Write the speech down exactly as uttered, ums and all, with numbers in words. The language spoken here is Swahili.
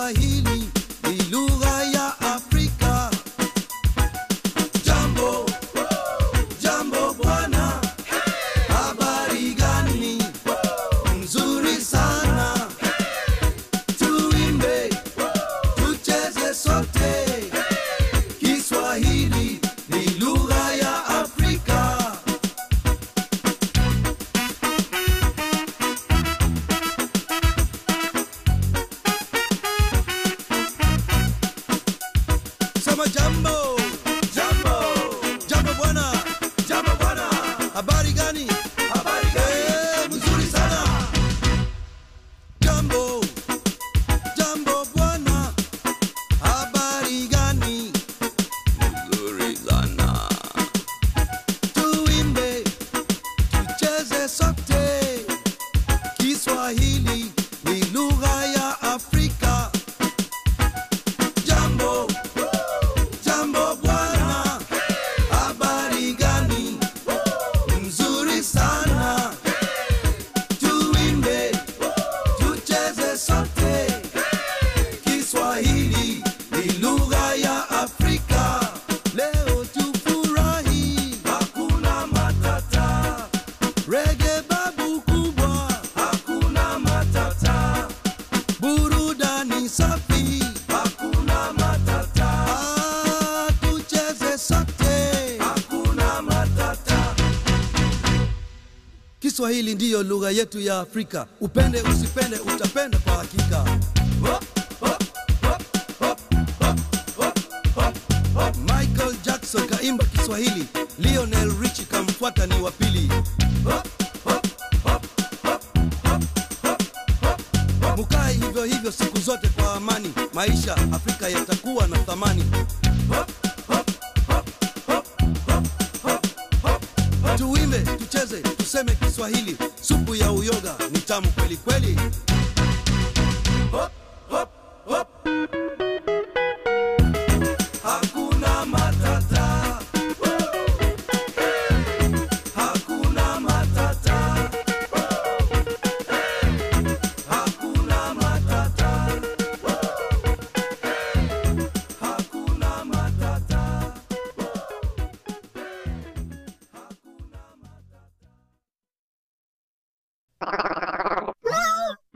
Kiswahili ni lugha ya Afrika. Jambo, jambo bwana, habari gani? Nzuri sana. Tuimbe, tucheze sote. Kiswahili ni lugha ya Afrika. Sema jambo, jambo, jambo bwana, jambo bwana, habari gani? Habari gani? Eh, mzuri sana. Jambo, jambo bwana, habari gani? Mzuri sana. Tuimbe, tucheze sote. Kiswahili ni lugha ya Afrika. Jambo, jambo bwana, habari gani? Mzuri sana. Tuimbe, tucheze sote. Kiswahili ni lugha ya Afrika. Leo tufurahi, hakuna matata. Reggae babu kubwa, hakuna matata. Burudani safi, hakuna matata. Ah, tucheze sote, hakuna matata. Kiswahili ndiyo lugha yetu ya Afrika. Upende usipende, utapenda kwa hakika. Hop, hop, hop, hop, hop, hop, hop, hop. Michael Jackson kaimba Kiswahili, Lionel Richie kamfuata ni wa pili. Hop, hop, hop, hop, hop, hop, hop. Mukae hivyo hivyo siku zote kwa amani, maisha Afrika yatakuwa na thamani. Hop, hop, hop, hop, hop, hop, hop, hop. Tuimbe, tucheze, tuseme Kiswahili, supu ya uyoga ni tamu kweli kweli.